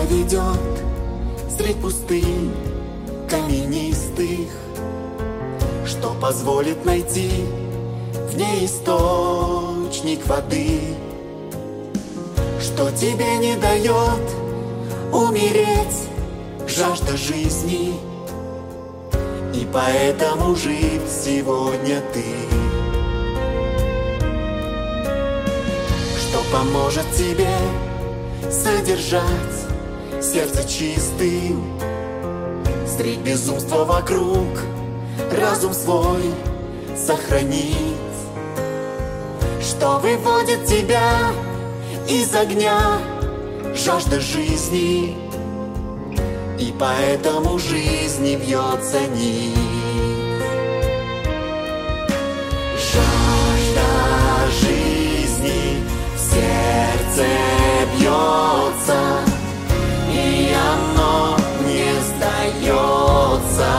ведет средь пустынь каменистых, что позволит найти в ней источник воды, что тебе не дает умереть жажда жизни, и поэтому жив сегодня ты, что поможет тебе содержать сердце чистым средь безумства вокруг, разум свой сохранить, что выводит тебя из огня жажда жизни, и поэтому жизни бьется нить. Жажда жизни в сердце бьется, и оно не сдается.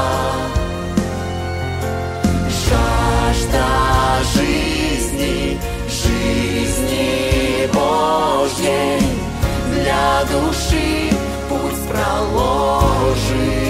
Жажда жизни, жизни Божьей для души путь проложит.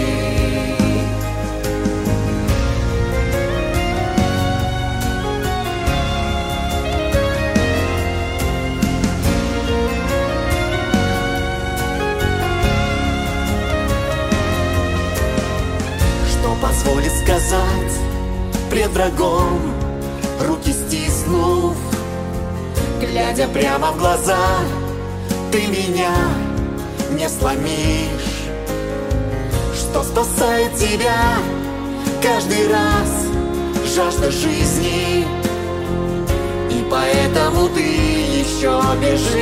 Что позволит сказать пред врагом, руки стиснув, глядя прямо в глаза: ты меня не сломишь, что спасает тебя каждый раз жажда жизни, и поэтому ты еще бежишь.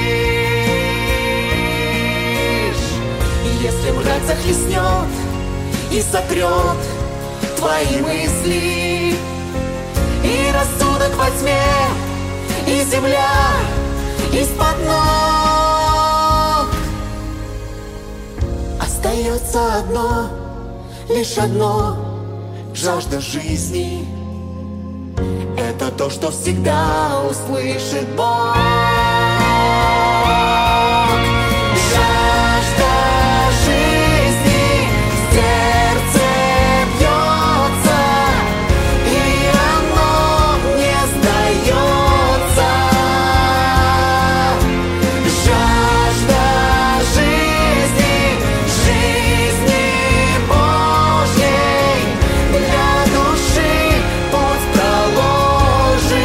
Если мрак захлестнет и сотрет твои мысли, и рассудок во тьме, и земля из-под ног, остается одно, лишь одно — жажда жизни. Это то, что всегда услышит Бог. Жажда жизни в сердце бьется, и оно не сдается. Жажда жизни, жизни Божьей для души путь проложит.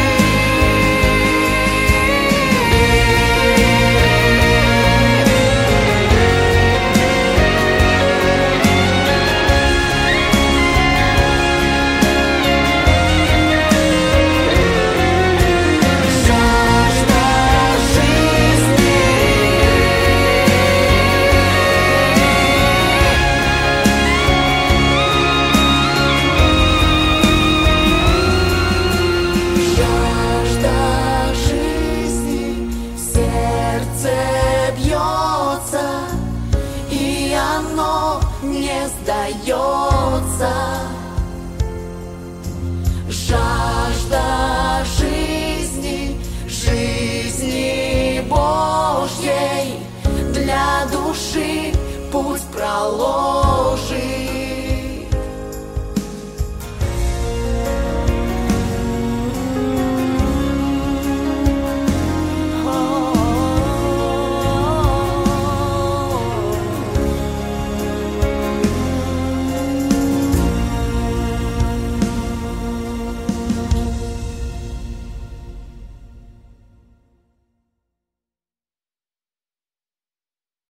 Жажда жизни в сердце бьется, и оно не сдается. Жажда жизни, жизни Божьей для души путь проложит.